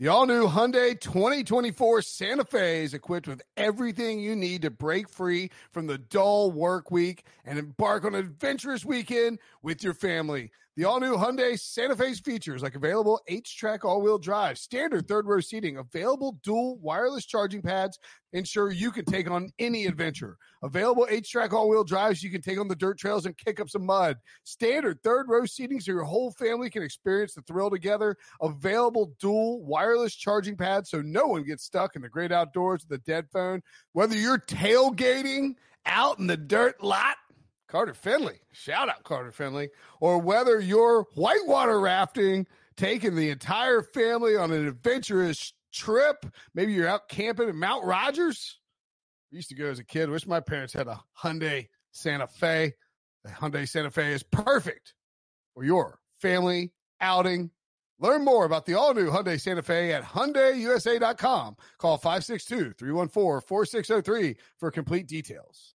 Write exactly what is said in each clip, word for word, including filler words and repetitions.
The all-new Hyundai twenty twenty-four Santa Fe is equipped with everything you need to break free from the dull work week and embark on an adventurous weekend with your family. The all-new Hyundai Santa Fe's features like available H-Track all-wheel drive, standard third-row seating, available dual wireless charging pads, ensure you can take on any adventure. Available H-Track all-wheel drives, you can take on the dirt trails and kick up some mud. Standard third-row seating so your whole family can experience the thrill together. Available dual wireless charging pads so no one gets stuck in the great outdoors with a dead phone. Whether you're tailgating out in the dirt lot, Carter Finley, shout out Carter Finley, or whether you're whitewater rafting, taking the entire family on an adventurous trip, maybe you're out camping at Mount Rogers. I used to go as a kid. Wish my parents had a Hyundai Santa Fe. The Hyundai Santa Fe is perfect for your family outing. Learn more about the all-new Hyundai Santa Fe at Hyundai U S A dot com. Call five six two, three one four, four six zero three for complete details.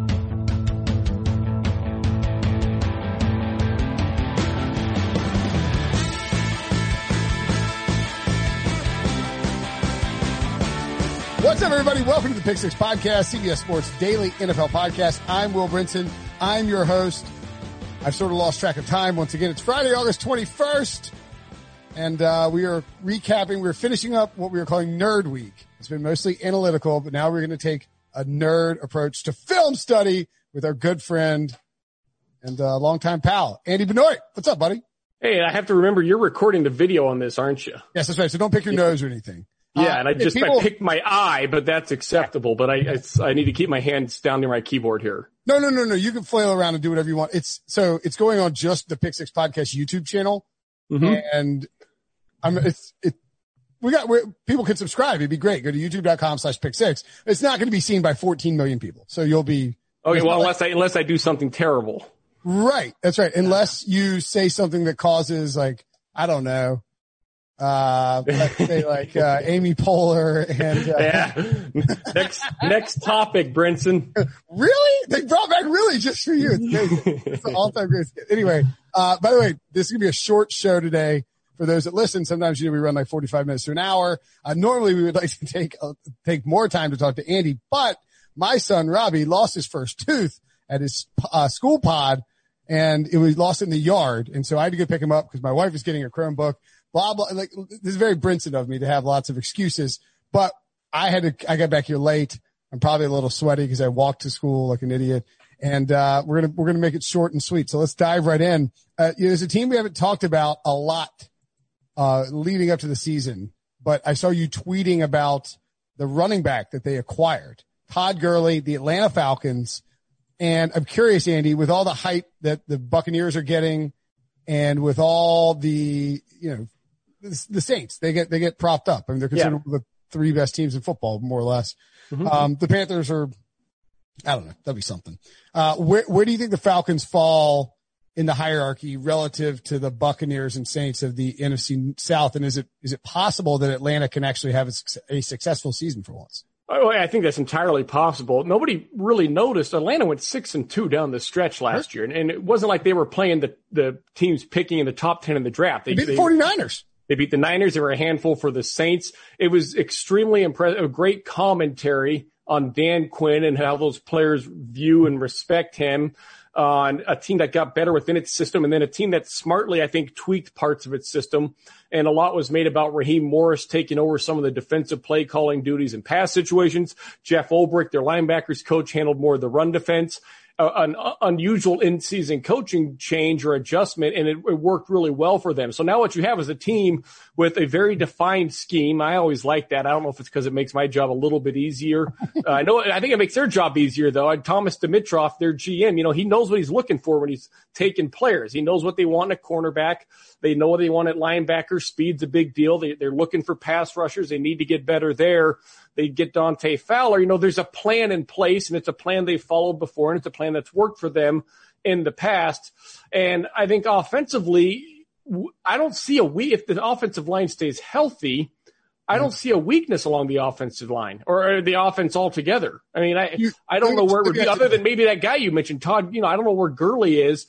What's up, everybody? Welcome to the Pick Six Podcast, C B S Sports Daily N F L Podcast. I'm Will Brinson. I'm your host. I've sort of lost track of time. Once again, it's Friday, August twenty-first, and uh, we are recapping. We're finishing up what we were calling Nerd Week. It's been mostly analytical, but now we're going to take a nerd approach to film study with our good friend and uh, longtime pal, Andy Benoit. What's up, buddy? Hey, I have to remember you're recording the video on this, aren't you? Yes, that's right. So don't pick your nose or anything. Yeah, uh, and I just people, I picked my eye, but that's acceptable. But I it's, I need to keep my hands down near my keyboard here. No, no, no, no. You can flail around and do whatever you want. It's so it's going on just the Pick Six Podcast YouTube channel, mm-hmm. and I'm it's it. We got we're, people can subscribe. It'd be great. Go to youtube dot com slash pick six. It's not going to be seen by fourteen million people, so you'll be okay. Well, unless like, I unless I do something terrible, right? That's right. Unless you say something that causes like I don't know. Uh, let's say like, uh, Amy Poehler and, uh, yeah. next, next topic, Brinson. Really? They brought back really just for you. It's great. It's an all-time great. Anyway, uh, by the way, this is going to be a short show today for those that listen. Sometimes, you know, we run like forty-five minutes to an hour. Uh, normally we would like to take, uh, take more time to talk to Andy, but my son, Robbie, lost his first tooth at his, uh, school pod and it was lost in the yard. And so I had to go pick him up because my wife is getting a Chromebook. Blah, blah, like, this is very Brinson of me to have lots of excuses, but I had to, I got back here late. I'm probably a little sweaty because I walked to school like an idiot. And, uh, we're going to, we're going to make it short and sweet. So let's dive right in. Uh, you know, there's a team we haven't talked about a lot, uh, leading up to the season, but I saw you tweeting about the running back that they acquired, Todd Gurley, the Atlanta Falcons. And I'm curious, Andy, with all the hype that the Buccaneers are getting and with all the, you know, the Saints, they get, they get propped up. I mean, they're considered yeah. the three best teams in football, more or less. Mm-hmm. Um, the Panthers are, I don't know, that'll be something. Uh, where, where do you think the Falcons fall in the hierarchy relative to the Buccaneers and Saints of the N F C South? And is it, is it possible that Atlanta can actually have a, a successful season for once? Oh, I think that's entirely possible. Nobody really noticed. Atlanta went six and two down the stretch last year. And, and it wasn't like they were playing the, the teams picking in the top ten in the draft. They, they beat the 49ers. They beat the Niners. They were a handful for the Saints. It was extremely impressive. A great commentary on Dan Quinn and how those players view and respect him on a team that got better within its system and then a team that smartly, I think, tweaked parts of its system. And a lot was made about Raheem Morris taking over some of the defensive play calling duties in pass situations. Jeff Ulbrich, their linebackers coach, handled more of the run defense. Uh, an uh, unusual in-season coaching change or adjustment, and it, it worked really well for them. So now what you have is a team with a very defined scheme. I always like that. I don't know if it's because it makes my job a little bit easier. Uh, I know. I think it makes their job easier, though. And Thomas Dimitroff, their G M, you know, he knows what he's looking for when he's taking players. He knows what they want in a cornerback. They know what they want at linebacker. Speed's a big deal. They, they're looking for pass rushers. They need to get better there. They get Dante Fowler. You know, there's a plan in place, and it's a plan they followed before, and it's a plan that's worked for them in the past. And I think offensively, I don't see a we if the offensive line stays healthy, I don't see a weakness along the offensive line or the offense altogether. I mean, I I don't know where it would be other than maybe that guy you mentioned, Todd. You know, I don't know where Gurley is.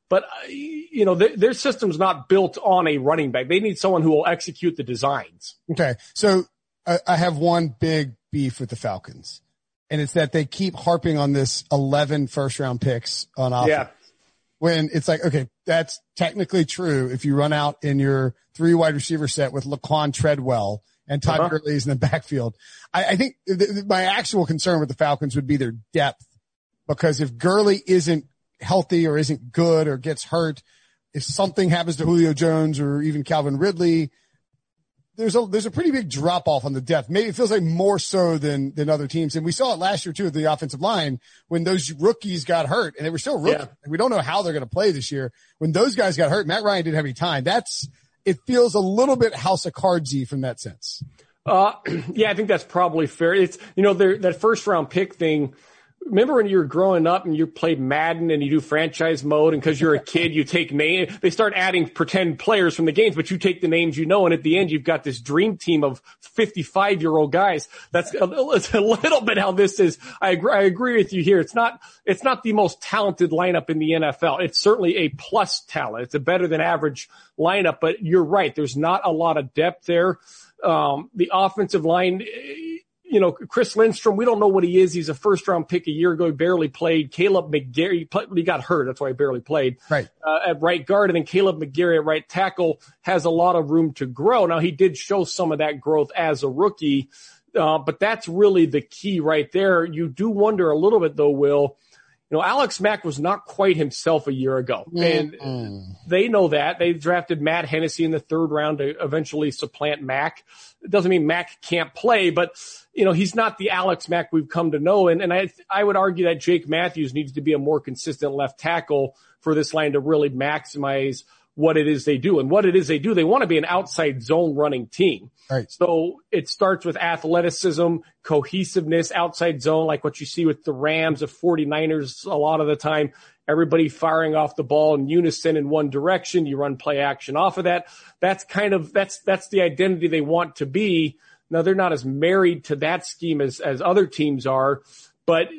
but uh, you know, their, their system's not built on a running back. They need someone who will execute the designs. Okay. So I, I have one big beef with the Falcons, and it's that they keep harping on this eleven first round picks on offense. Yeah. When it's like, okay, that's technically true if you run out in your three wide receiver set with Laquan Treadwell and Todd uh-huh. Gurley's in the backfield. I, I think th- th- my actual concern with the Falcons would be their depth, because if Gurley isn't healthy or isn't good or gets hurt, if something happens to Julio Jones or even Calvin Ridley, there's a, there's a pretty big drop off on the depth. Maybe it feels like more so than, than other teams. And we saw it last year too with the offensive line when those rookies got hurt, and they were still rookies. Yeah. We don't know how they're going to play this year. When those guys got hurt, Matt Ryan didn't have any time. That's, it feels a little bit House of Cardsy from that sense. Uh, yeah, I think that's probably fair. It's, you know, that first round pick thing. Remember when you were growing up and you played Madden and you do franchise mode, and because you're a kid, you take name, they start adding pretend players from the games, but you take the names you know, and at the end you've got this dream team of fifty-five year old guys. That's a, it's a little bit how this is. I agree, I agree with you here. It's not, it's not the most talented lineup in the N F L. It's certainly a plus talent. It's a better than average lineup, but you're right. There's not a lot of depth there. Um, the offensive line, you know, Chris Lindstrom, we don't know what he is. He's a first round pick a year ago. He barely played. Caleb McGarry, he, played, he got hurt. That's why he barely played. Right. Uh, at right guard. And then Caleb McGarry at right tackle has a lot of room to grow. Now, he did show some of that growth as a rookie. Uh, but that's really the key right there. You do wonder a little bit though, Will, you know, Alex Mack was not quite himself a year ago. And mm-hmm. they know that. They drafted Matt Hennessy in the third round to eventually supplant Mack. It doesn't mean Mack can't play, but, you know, he's not the Alex Mack we've come to know. And, and I, I would argue that Jake Matthews needs to be a more consistent left tackle for this line to really maximize what it is they do. And what it is they do, they want to be an outside zone running team. Right. So it starts with athleticism, cohesiveness, outside zone, like what you see with the Rams, the 49ers a lot of the time. Everybody firing off the ball in unison in one direction. You run play action off of that. That's kind of, that's, that's the identity they want to be. Now, they're not as married to that scheme as, as other teams are, but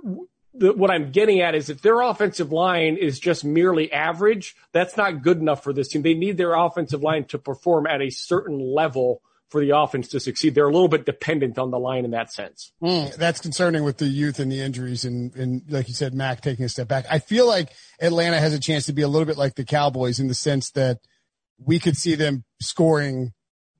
the, what I'm getting at is if their offensive line is just merely average, that's not good enough for this team. They need their offensive line to perform at a certain level for the offense to succeed. They're a little bit dependent on the line in that sense. Mm, that's concerning with the youth and the injuries and, and like you said, Mack taking a step back. I feel like Atlanta has a chance to be a little bit like the Cowboys in the sense that we could see them scoring,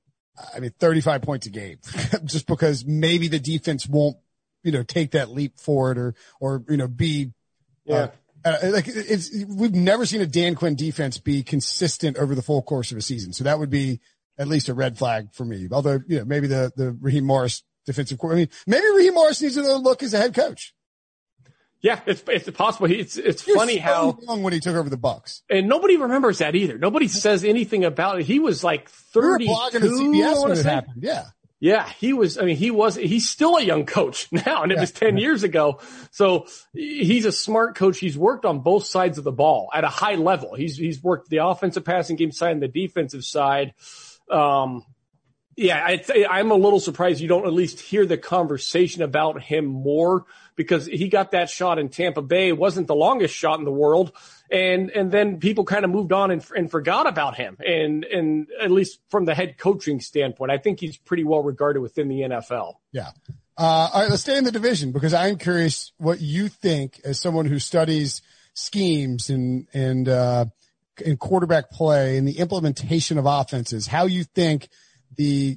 I mean, thirty-five points a game just because maybe the defense won't, you know, take that leap forward or, or, you know, be, yeah. Uh, uh, like it's, we've never seen a Dan Quinn defense be consistent over the full course of a season. So that would be at least a red flag for me. Although, you know, maybe the, the Raheem Morris defensive court. I mean, maybe Raheem Morris needs another look as a head coach. Yeah, it's it's possible. It's it's You're funny so how young when he took over the Bucs, and nobody remembers that either. Nobody says anything about it. He was like thirty-two. We were blogging at C B S when it happened. Yeah, yeah, he was. I mean, he was. He's still a young coach now, and it yeah. was ten years ago. So he's a smart coach. He's worked on both sides of the ball at a high level. He's he's worked the offensive passing game side and the defensive side. Um, yeah, I, I'm a little surprised you don't at least hear the conversation about him more, because he got that shot in Tampa Bay. It wasn't the longest shot in the world. And, and then people kind of moved on and, and forgot about him. And, and at least from the head coaching standpoint, I think he's pretty well regarded within the N F L. Yeah. Uh, all right, let's stay in the division, because I'm curious what you think as someone who studies schemes and, and, uh, in quarterback play and the implementation of offenses, how you think the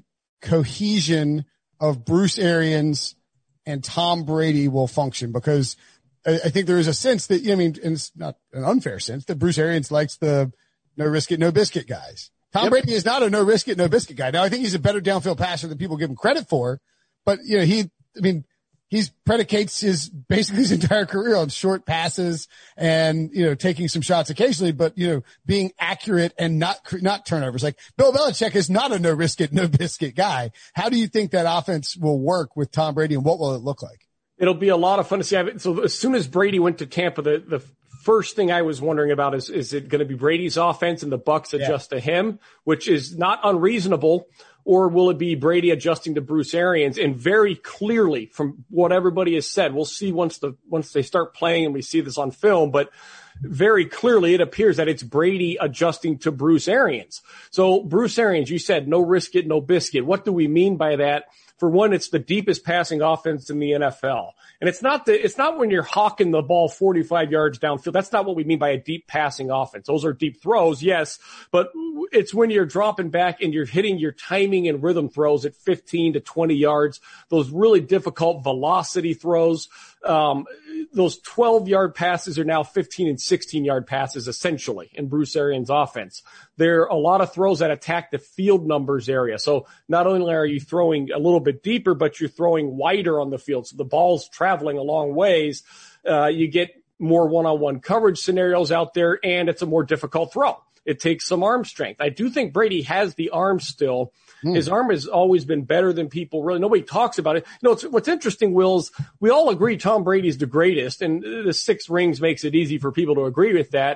cohesion of Bruce Arians and Tom Brady will function, because I, I think there is a sense that, I mean, and it's not an unfair sense, that Bruce Arians likes the no risk it, no biscuit guys. Tom yep. Brady is not a no risk it, no biscuit guy. Now, I think he's a better downfield passer than people give him credit for, but, you know, he, I mean, he's predicates his basically his entire career on short passes and, you know, taking some shots occasionally, but, you know, being accurate and not, not turnovers. Like Bill Belichick is not a no risk it, no biscuit guy. How do you think that offense will work with Tom Brady, and what will it look like? It'll be a lot of fun to see. So as soon as Brady went to Tampa, the, the first thing I was wondering about is, is it going to be Brady's offense and the Bucs adjust yeah. to him, which is not unreasonable? Or will it be Brady adjusting to Bruce Arians? And very clearly, from what everybody has said, we'll see once the once they start playing and we see this on film. But very clearly it appears that it's Brady adjusting to Bruce Arians. So Bruce Arians, you said no risk it, no biscuit. What do we mean by that? For one, it's the deepest passing offense in the N F L. And it's not the, it's not when you're hawking the ball forty-five yards downfield. That's not what we mean by a deep passing offense. Those are deep throws, yes, but it's when you're dropping back and you're hitting your timing and rhythm throws at fifteen to twenty yards, those really difficult velocity throws. Um, those twelve yard passes are now fifteen and sixteen yard passes essentially in Bruce Arians' offense. There are a lot of throws that attack the field numbers area. So not only are you throwing a little bit deeper, but you're throwing wider on the field. So the ball's traveling a long ways. Uh, you get more one-on-one coverage scenarios out there, and it's a more difficult throw. It takes some arm strength. I do think Brady has the arm still. Mm. His arm has always been better than people really. Nobody talks about it. You know, it's, what's interesting, Will, is we all agree Tom Brady's the greatest, and the six rings makes it easy for people to agree with that.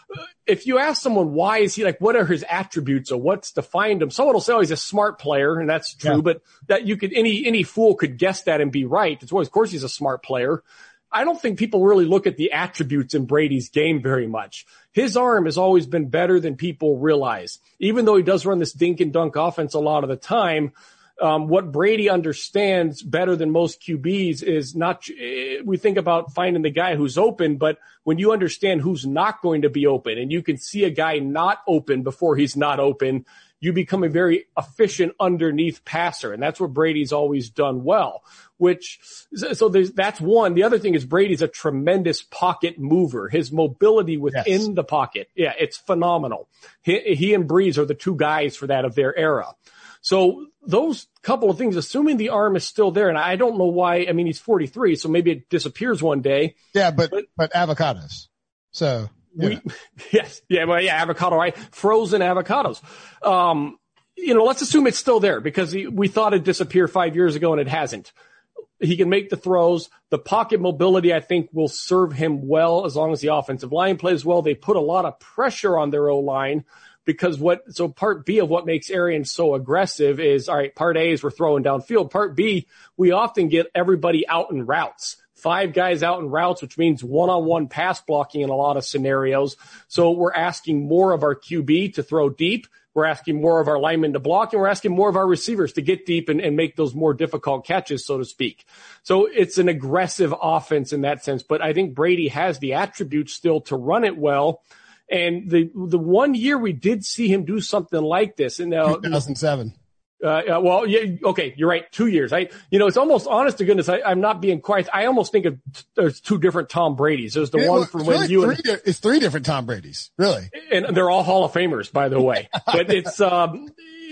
If you ask someone why is he like, what are his attributes or what's defined him? Someone will say, oh, he's a smart player, and that's true. Yeah. But that you could any any fool could guess that and be right. It's well, of course he's a smart player. I don't think people really look at the attributes in Brady's game very much. His arm has always been better than people realize. Even though he does run this dink and dunk offense a lot of the time, um, what Brady understands better than most Q Bs is not, we think about finding the guy who's open, but when you understand who's not going to be open and you can see a guy not open before he's not open, you become a very efficient underneath passer. And that's what Brady's always done well, which, so there's, that's one. The other thing is Brady's a tremendous pocket mover. His mobility within yes. the pocket. Yeah, it's phenomenal. He, he and Breeze are the two guys for that of their era. So those couple of things, assuming the arm is still there, and I don't know why, I mean, he's forty-three, so maybe it disappears one day. Yeah, but, but, but avocados. So. Yeah. We, yes, yeah, well, yeah, avocado, right? Frozen avocados. Um, you know, let's assume it's still there because he, we thought it'd disappear five years ago and it hasn't. He can make the throws. The pocket mobility, I think, will serve him well as long as the offensive line plays well. They put a lot of pressure on their O-line because what, so part B of what makes Arians so aggressive is, all right, part A is we're throwing downfield. Part B, we often get everybody out in routes. Five guys out in routes, which means one-on-one pass blocking in a lot of scenarios. So we're asking more of our Q B to throw deep. We're asking more of our linemen to block, and we're asking more of our receivers to get deep and, and make those more difficult catches, so to speak. So it's an aggressive offense in that sense. But I think Brady has the attributes still to run it well. And the the one year we did see him do something like this, and now two thousand seven. Uh, well, yeah, okay, you're right. Two years. I, you know, it's almost, honest to goodness, I, I'm not being quiet. I almost think of there's two different Tom Bradys. There's the it, one well, from when really you three, and it's three different Tom Bradys, really, and they're all Hall of Famers, by the way. But it's um,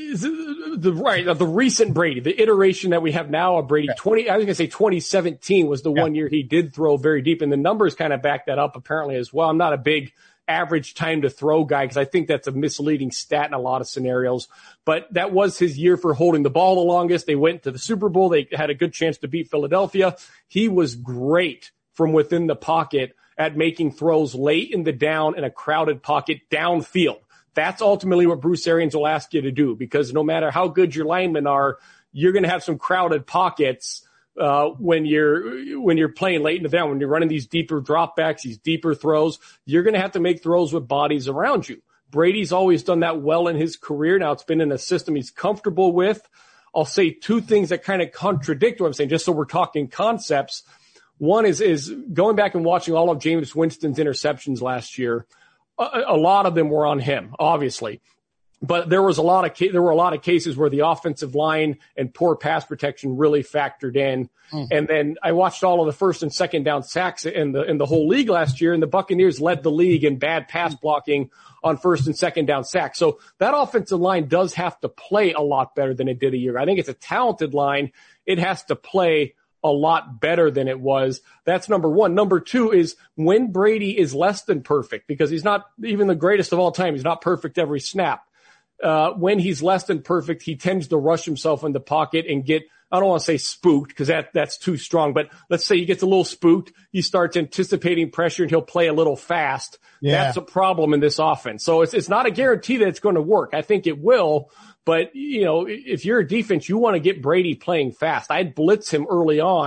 the right the recent Brady, the iteration that we have now of Brady. Twenty, I was gonna say twenty seventeen was the yeah. one year he did throw very deep, and the numbers kind of back that up apparently as well. I'm not a big average time to throw guy because I think that's a misleading stat in a lot of scenarios. But that was his year for holding the ball the longest. They went to the Super Bowl. They had a good chance to beat Philadelphia. He was great from within the pocket at making throws late in the down in a crowded pocket downfield. That's ultimately what Bruce Arians will ask you to do because no matter how good your linemen are, you're going to have some crowded pockets Uh, when you're, when you're playing late in the down, when you're running these deeper dropbacks, these deeper throws, you're going to have to make throws with bodies around you. Brady's always done that well in his career. Now it's been in a system he's comfortable with. I'll say two things that kind of contradict what I'm saying, just so we're talking concepts. One is, is going back and watching all of Jameis Winston's interceptions last year. A, a lot of them were on him, obviously. But there was a lot of ca- there were a lot of cases where the offensive line and poor pass protection really factored in. Mm. And then I watched all of the first and second down sacks in the in the whole league last year, and the Buccaneers led the league in bad pass blocking on first and second down sacks. So that offensive line does have to play a lot better than it did a year. I think it's a talented line. It has to play a lot better than it was. That's number one. Number two is when Brady is less than perfect, because he's not even the greatest of all time. He's not perfect every snap. Uh, when he's less than perfect, he tends to rush himself in the pocket and get, I don't want to say spooked because that, that's too strong, but let's say he gets a little spooked. He starts anticipating pressure and he'll play a little fast. Yeah. That's a problem in this offense. So it's, it's not a guarantee that it's going to work. I think it will, but you know, if you're a defense, you want to get Brady playing fast. I'd blitz him early on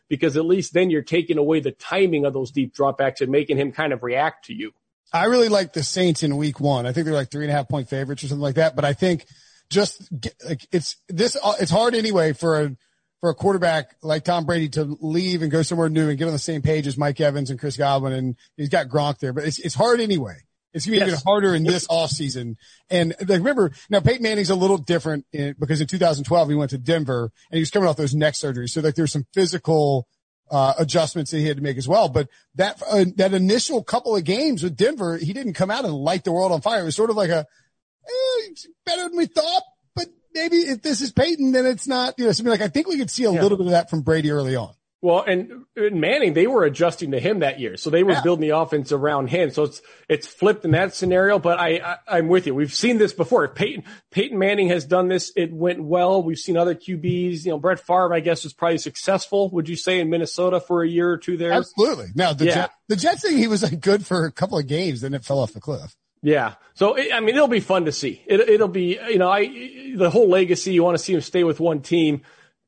because at least then you're taking away the timing of those deep dropbacks and making him kind of react to you. I really like the Saints in week one. I think they're like three and a half point favorites or something like that. But I think just like it's this, it's hard anyway for a, for a quarterback like Tom Brady to leave and go somewhere new and get on the same page as Mike Evans and Chris Godwin. And he's got Gronk there, but it's, it's hard anyway. It's going to be yes. even harder in this offseason. And like, remember, now Peyton Manning's a little different in, because in two thousand twelve, he went to Denver and he was coming off those neck surgeries. So like there's some physical Uh, adjustments that he had to make as well. But that, uh, that initial couple of games with Denver, he didn't come out and light the world on fire. It was sort of like a, eh, it's better than we thought, but maybe if this is Peyton, then it's not, you know, something like, I think we could see a yeah. little bit of that from Brady early on. Well, and, and Manning, they were adjusting to him that year. So they were yeah. building the offense around him. So it's, it's flipped in that scenario, but I, I, I'm with you. We've seen this before. If Peyton, Peyton Manning has done this, it went well. We've seen other Q Bs, you know, Brett Favre, I guess, was probably successful, would you say, in Minnesota for a year or two there? Absolutely. Now, the, yeah. Jet, the Jets thing, he was like good for a couple of games, then it fell off the cliff. Yeah. So, it, I mean, it'll be fun to see. It, it'll be, you know, I, the whole legacy, you want to see him stay with one team.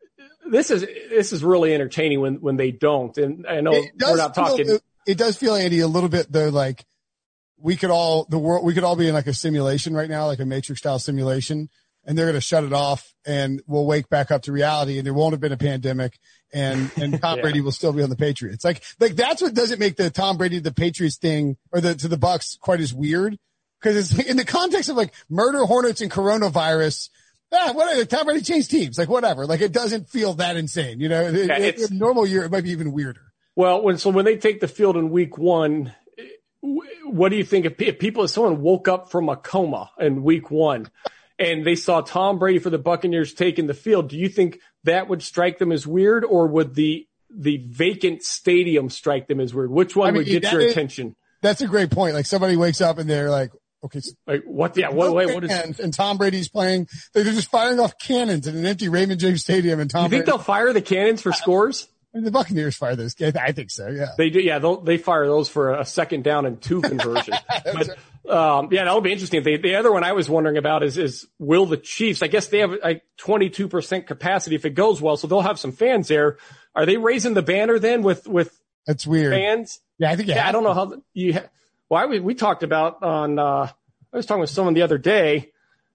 This is this is really entertaining when, when they don't. And I know we're not talking. Feel, it does feel, Andy, a little bit though, like we could all the world we could all be in like a simulation right now, like a Matrix style simulation, and they're going to shut it off, and we'll wake back up to reality, and there won't have been a pandemic, and and Tom yeah. Brady will still be on the Patriots. Like like that's what doesn't make the Tom Brady to the Patriots thing or the to the Bucks quite as weird, because it's in the context of like murder hornets and coronavirus. Ah, whatever. Tom Brady changed teams, like whatever. Like it doesn't feel that insane, you know. Yeah, it, it's, in a normal year, it might be even weirder. Well, when so when they take the field in week one, what do you think if, if people, if someone woke up from a coma in week one, and they saw Tom Brady for the Buccaneers taking the field? Do you think that would strike them as weird, or would the the vacant stadium strike them as weird? Which one I mean, would get your is, attention? That's a great point. Like somebody wakes up and they're like, okay, so like what? Yeah, what? Wait, what is? And Tom Brady's playing. They're just firing off cannons in an empty Raymond James Stadium. And Tom. You think Brady, they'll fire the cannons for scores? I mean, the Buccaneers fire those. I think so. Yeah, they do. Yeah, they fire those for a second down and two conversion. but um, yeah, that'll be interesting. They, the other one I was wondering about is is will the Chiefs? I guess they have like twenty-two percent capacity if it goes well, so they'll have some fans there. Are they raising the banner then with with? That's weird. Fans. Yeah, I think. Yeah, I don't know how you. Ha- well, I, we, we talked about on. Uh, I was talking with someone the other day.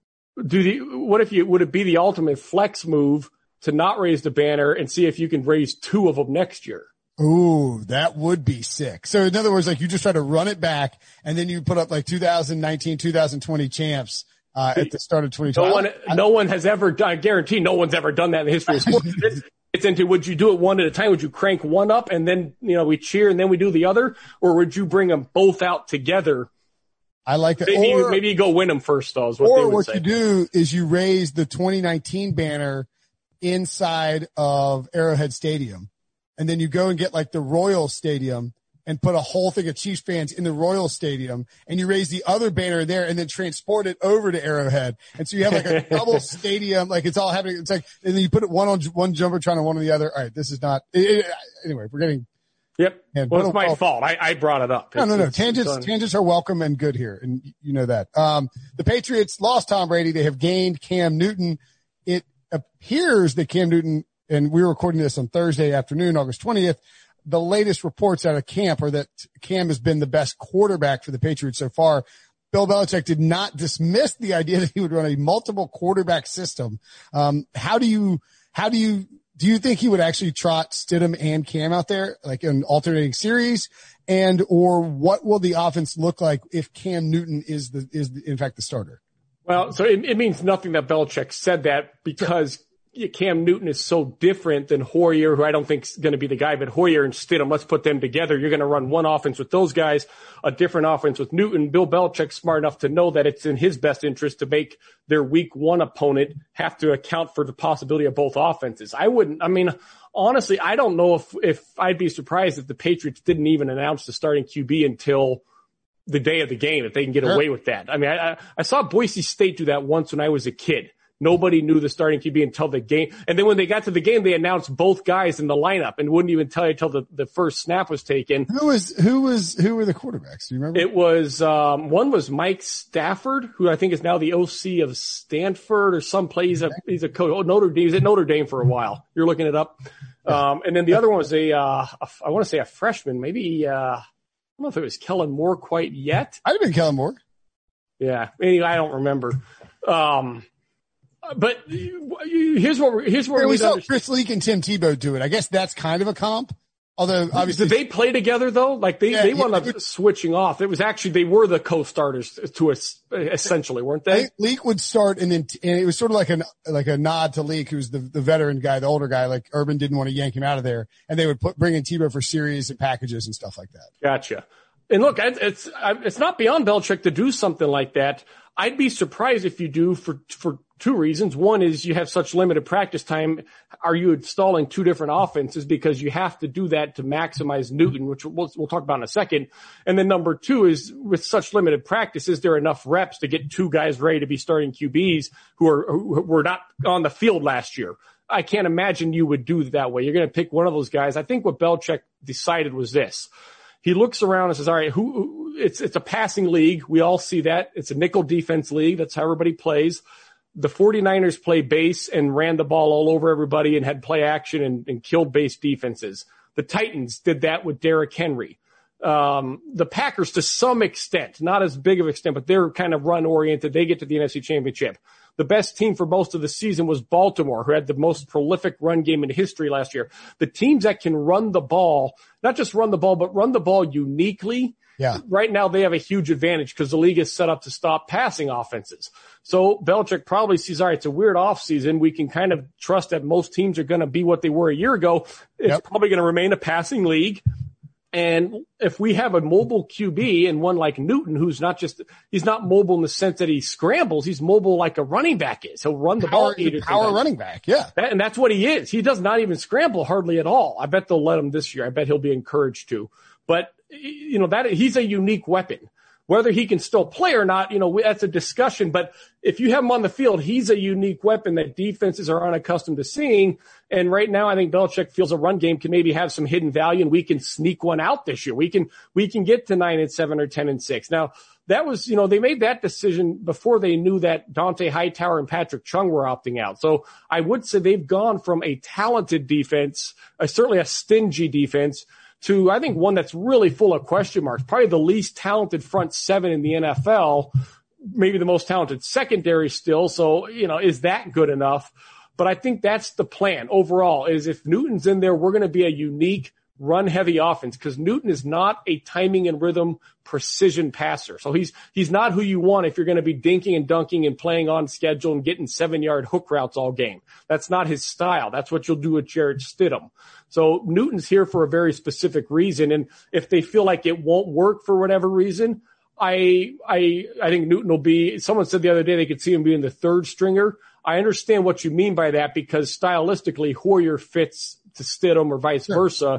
Do the what if you would it be the ultimate flex move to not raise the banner and see if you can raise two of them next year? Ooh, that would be sick. So in other words, like you just try to run it back and then you put up like two thousand nineteen, two thousand twenty champs uh, at the start of twenty twenty. No one, I, no one has ever done. I guarantee no one's ever done that in the history of sports. it's, it's into would you do it one at a time? Would you crank one up and then you know we cheer and then we do the other, or would you bring them both out together? I like that. Maybe, or, maybe you go win them first, though, is what or they would what say. you do is you raise the twenty nineteen banner inside of Arrowhead Stadium, and then you go and get like the Royal Stadium and put a whole thing of Chiefs fans in the Royal Stadium, and you raise the other banner there and then transport it over to Arrowhead. And so you have like a double stadium, like it's all happening. It's like, and then you put it one on one jumbotron and one on the other. All right, this is not, it, it, anyway, we're getting. Yep. And well, it's my well, fault. I, I brought it up. No, no, no. Tangents, tangents are welcome and good here. And you know that. Um, the Patriots lost Tom Brady. They have gained Cam Newton. It appears that Cam Newton, and we're recording this on Thursday afternoon, August twentieth. The latest reports out of camp are that Cam has been the best quarterback for the Patriots so far. Bill Belichick did not dismiss the idea that he would run a multiple quarterback system. Um, how do you, how do you, Do you think he would actually trot Stidham and Cam out there, like in alternating series? And, or what will the offense look like if Cam Newton is the, is the, in fact the starter? Well, so it, it means nothing that Belichick said that because Cam Newton is so different than Hoyer, who I don't think is going to be the guy, but Hoyer and Stidham, let's put them together. You're going to run one offense with those guys, a different offense with Newton. Bill Belichick's smart enough to know that it's in his best interest to make their week one opponent have to account for the possibility of both offenses. I wouldn't, I mean, honestly, I don't know if, if I'd be surprised if the Patriots didn't even announce the starting Q B until the day of the game, if they can get away with that. I mean, I, I saw Boise State do that once when I was a kid. Nobody knew the starting Q B until the game. And then when they got to the game, they announced both guys in the lineup and wouldn't even tell you until the, the first snap was taken. Who was, who was, who were the quarterbacks? Do you remember? It was, um, one was Mike Stafford, who I think is now the O C of Stanford or some place. He's a, he's a coach. Oh, Notre Dame. He was at Notre Dame for a while. You're looking it up. Yeah. Um, and then the other one was a, uh, a I want to say a freshman, maybe, uh, I don't know if it was Kellen Moore quite yet. I'd have been Kellen Moore. Yeah. Anyway, I don't remember. Um, but here's what we're, here's what we, we saw understand. Chris Leak and Tim Tebow do it. I guess that's kind of a comp. Although obviously, did they play together though? Like they, yeah, they wound yeah, up switching off. It was actually, they were the co-starters to us essentially, weren't they? I think Leak would start and then, and it was sort of like an, like a nod to Leak, who's the, the veteran guy, the older guy, like Urban didn't want to yank him out of there. And they would put, bring in Tebow for series and packages and stuff like that. Gotcha. And look, it's, it's not beyond Belichick to do something like that. I'd be surprised if you do for, for two reasons. One is you have such limited practice time. Are you installing two different offenses? Because you have to do that to maximize Newton, which we'll, we'll talk about in a second. And then number two is with such limited practice, is there enough reps to get two guys ready to be starting Q Bs who are, who were not on the field last year? I can't imagine you would do it that way. You're going to pick one of those guys. I think what Belichick decided was this. He looks around and says, all right, who, who it's, it's a passing league. We all see that. It's a nickel defense league. That's how everybody plays. The 49ers play base and ran the ball all over everybody and had play action and, and killed base defenses. The Titans did that with Derrick Henry. Um, the Packers to some extent, not as big of an extent, but they're kind of run oriented. They get to the N F C Championship. The best team for most of the season was Baltimore, who had the most prolific run game in history last year. The teams that can run the ball, not just run the ball, but run the ball uniquely. Yeah. Right now they have a huge advantage because the league is set up to stop passing offenses. So Belichick probably sees, all right, it's a weird offseason. We can kind of trust that most teams are going to be what they were a year ago. It's yep. probably going to remain a passing league. And if we have a mobile Q B and one like Newton, who's not just, he's not mobile in the sense that he scrambles. He's mobile like a running back is. He'll run the power, ball. Power running back. Yeah. That, and that's what he is. He does not even scramble hardly at all. I bet they'll let him this year. I bet he'll be encouraged to, but you know, that he's a unique weapon. Whether he can still play or not, you know, that's a discussion. But if you have him on the field, he's a unique weapon that defenses are unaccustomed to seeing. And right now, I think Belichick feels a run game can maybe have some hidden value, and we can sneak one out this year. We can we can get to nine and seven or ten and six. Now, that was, you know, they made that decision before they knew that Dante Hightower and Patrick Chung were opting out. So I would say they've gone from a talented defense, uh, certainly a stingy defense, to I think one that's really full of question marks, probably the least talented front seven in the N F L, maybe the most talented secondary still. So, you know, is that good enough? But I think that's the plan overall, is if Newton's in there, we're going to be a unique run-heavy offense because Newton is not a timing and rhythm precision passer. So he's he's not who you want if you're going to be dinking and dunking and playing on schedule and getting seven-yard hook routes all game. That's not his style. That's what you'll do with Jarrett Stidham. So Newton's here for a very specific reason, and if they feel like it won't work for whatever reason, I I I think Newton will be – someone said the other day they could see him being the third stringer. I understand what you mean by that because stylistically Hoyer fits to Stidham or vice sure. versa.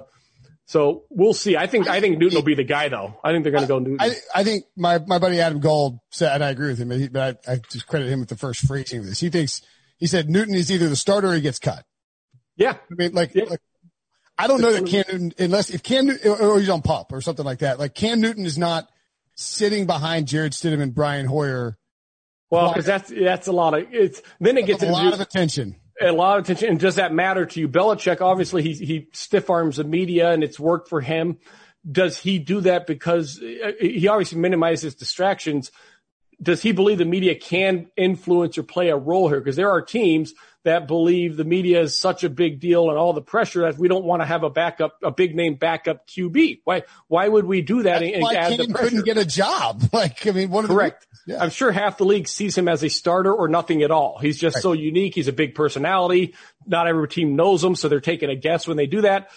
So we'll see. I think I, I think Newton will be the guy, though. I think they're going to go Newton. I, I think my, my buddy Adam Gold said, and I agree with him, but, he, but I, I just credit him with the first phrasing of this. He thinks he said Newton is either the starter or he gets cut. Yeah, I mean, like, yeah. like I don't know that Cam Newton, unless if Cam Newton, or he's on pup or something like that. Like Cam Newton is not sitting behind Jarrett Stidham and Brian Hoyer. Well, because that's that's a lot of it's. Then it gets a lot of attention. A lot of attention. And does that matter to you? Belichick, obviously, he, he stiff arms the media and it's worked for him. Does he do that because he obviously minimizes distractions? Does he believe the media can influence or play a role here? Because there are teams that believe the media is such a big deal and all the pressure that we don't want to have a backup, a big name backup Q B. Why, why would we do that? That's and why add Cam the pressure? Couldn't get a job. Like, I mean, one of Correct. the yeah. I'm sure half the league sees him as a starter or nothing at all. He's just right. so unique. He's a big personality. Not every team knows him, so they're taking a guess when they do that.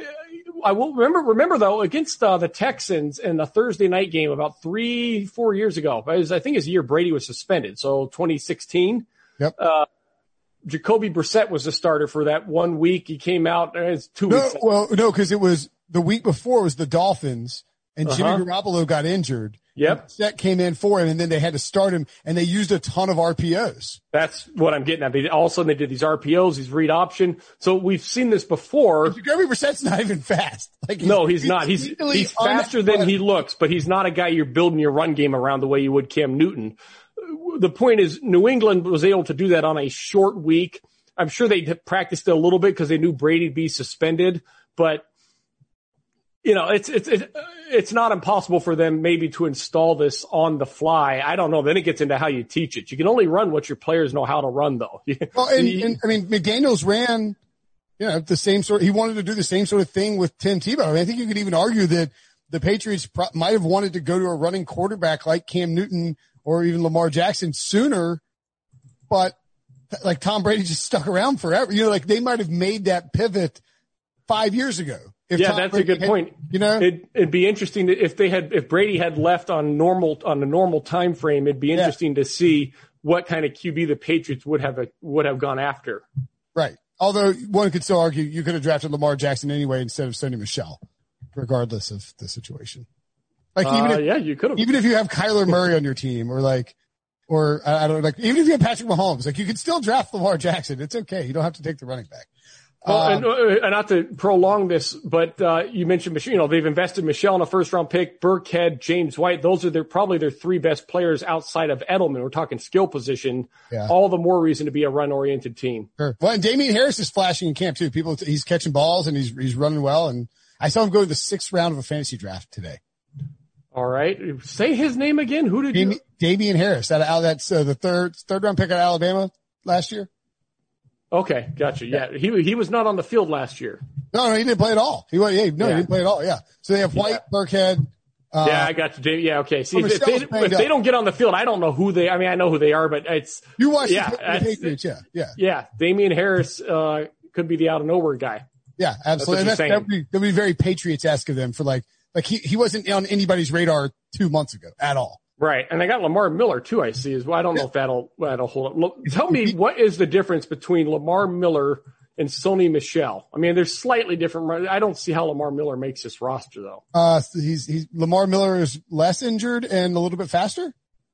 I will remember, remember though, against uh, the Texans in a Thursday night game about three, four years ago, it was, I think his year Brady was suspended. So twenty sixteen, yep. uh, Jacoby Brissett was the starter for that one week. He came out, uh, it's two no, weeks. Well, no, cause it was the week before was the Dolphins and Jimmy uh-huh. Garoppolo got injured. Yep. Brissett came in for him and then they had to start him and they used a ton of R P Os. That's what I'm getting at. They, all of a sudden they did these R P Os, these read option. So we've seen this before. Jacoby Brissett's not even fast. Like no, he's, he's not. He's, he's faster than he looks, but he's not a guy you're building your run game around the way you would Cam Newton. The point is New England was able to do that on a short week. I'm sure they practiced it a little bit because they knew Brady'd be suspended, but you know, it's, it's, it's, it's not impossible for them maybe to install this on the fly. I don't know. Then it gets into how you teach it. You can only run what your players know how to run, though. Well, and, and I mean, McDaniels ran, you know, the same sort, he wanted to do the same sort of thing with Tim Tebow. I mean, I think you could even argue that the Patriots pro- might have wanted to go to a running quarterback like Cam Newton or even Lamar Jackson sooner, but like Tom Brady just stuck around forever. You know, like they might have made that pivot five years ago. If yeah, Tom that's Brady a good had, point. You know, it, it'd be interesting to, if they had, if Brady had left on normal, on a normal time frame, it'd be interesting yeah. to see what kind of Q B the Patriots would have, a, would have gone after. Right. Although one could still argue you could have drafted Lamar Jackson anyway instead of Sony Michel, regardless of the situation. Like even uh, if, yeah, you could have. Even if you have Kyler Murray on your team, or like, or I don't know, like even if you have Patrick Mahomes, like you could still draft Lamar Jackson. It's okay. You don't have to take the running back. Well, um, and, uh, and not to prolong this, but uh, you mentioned Michelle. You know, they've invested Michelle in a first-round pick, Burkhead, James White. Those are their probably their three best players outside of Edelman. We're talking skill position. Yeah. All the more reason to be a run-oriented team. Sure. Well, and Damian Harris is flashing in camp too. People, he's catching balls and he's he's running well. And I saw him go to the sixth round of a fantasy draft today. All right, say his name again. Who did Dam- you? Damian Harris. That out that's uh, the third third round pick out of Alabama last year. Okay, gotcha. Yeah, he he was not on the field last year. No, no, he didn't play at all. He went, yeah, no, yeah. he didn't play at all. Yeah. So they have White, yeah. Burkhead. Uh, yeah, I got you. Yeah, okay. See, if, they, if they don't get on the field, I don't know who they. I mean, I know who they are, but it's you watch. Yeah, the Patriots, yeah, yeah, yeah. Damian Harris uh, could be the out of nowhere guy. Yeah, absolutely. That's and that's, that'd be, that'd be very Patriots-esque of them for like like he he wasn't on anybody's radar two months ago at all. Right, and they got Lamar Miller too. I see as well. I don't know if that'll that'll hold up. Tell me, what is the difference between Lamar Miller and Sony Michel? I mean, they're slightly different. I don't see how Lamar Miller makes this roster though. Uh, he's he's Lamar Miller is less injured and a little bit faster.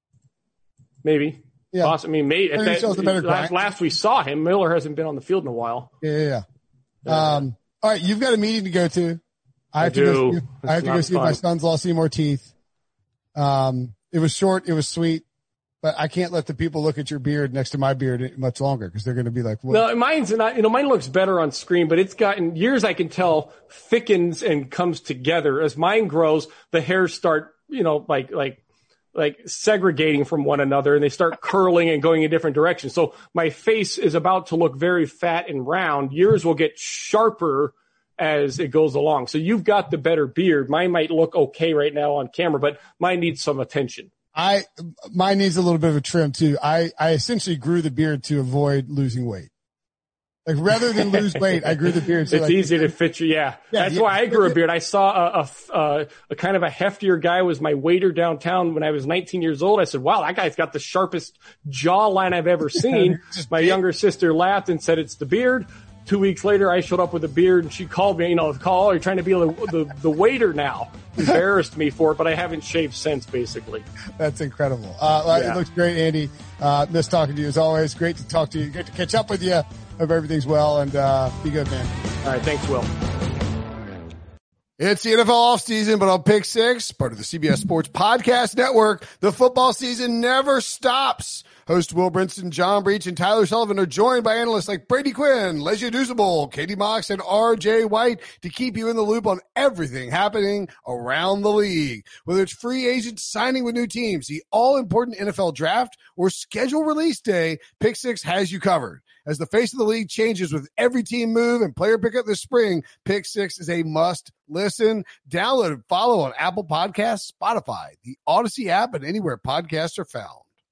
Maybe. Yeah. Awesome. I mean, maybe I that, better last, last we saw him, Miller hasn't been on the field in a while. Yeah, yeah. yeah. yeah. Um. All right, you've got a meeting to go to. I, I have do. to go. See, I have to go see fun. if my son's lost any more teeth. Um. It was short. It was sweet, but I can't let the people look at your beard next to my beard much longer because they're going to be like, what? No, mine's not, you know, mine looks better on screen, but it's gotten years, I can tell, thickens and comes together. As mine grows, the hairs start, you know, like, like, like segregating from one another and they start curling and going in different directions. So my face is about to look very fat and round. Yours will get sharper as it goes along. So you've got the better beard. Mine might look okay right now on camera, but mine needs some attention. I, mine needs a little bit of a trim too. I, I essentially grew the beard to avoid losing weight. Like rather than lose weight, I grew the beard. So it's like, easy to fit you. Yeah. yeah That's yeah, why I grew a beard. I saw a, a, a, a kind of a heftier guy was my waiter downtown when I was nineteen years old. I said, wow, that guy's got the sharpest jawline I've ever seen. My younger sister laughed and said, it's the beard. Two weeks later, I showed up with a beard, and she called me, you know, call, you're trying to be the, the, the waiter now. Embarrassed me for it, but I haven't shaved since, basically. That's incredible. Uh, yeah. It looks great, Andy. Uh, miss talking to you as always. Great to talk to you. Great to catch up with you. Hope everything's well, and uh, be good, man. All right, thanks, Will. It's the N F L offseason, but on Pick Six, part of the C B S Sports Podcast Network, the football season never stops. Host Will Brinson, John Breach, and Tyler Sullivan are joined by analysts like Brady Quinn, Lesia Douzable, Katie Mox, and R J White to keep you in the loop on everything happening around the league. Whether it's free agents signing with new teams, the all-important N F L draft, or schedule release day, Pick Six has you covered. As the face of the league changes with every team move and player pickup this spring, Pick Six is a must listen. Download and follow on Apple Podcasts, Spotify, the Odyssey app, and anywhere podcasts are found.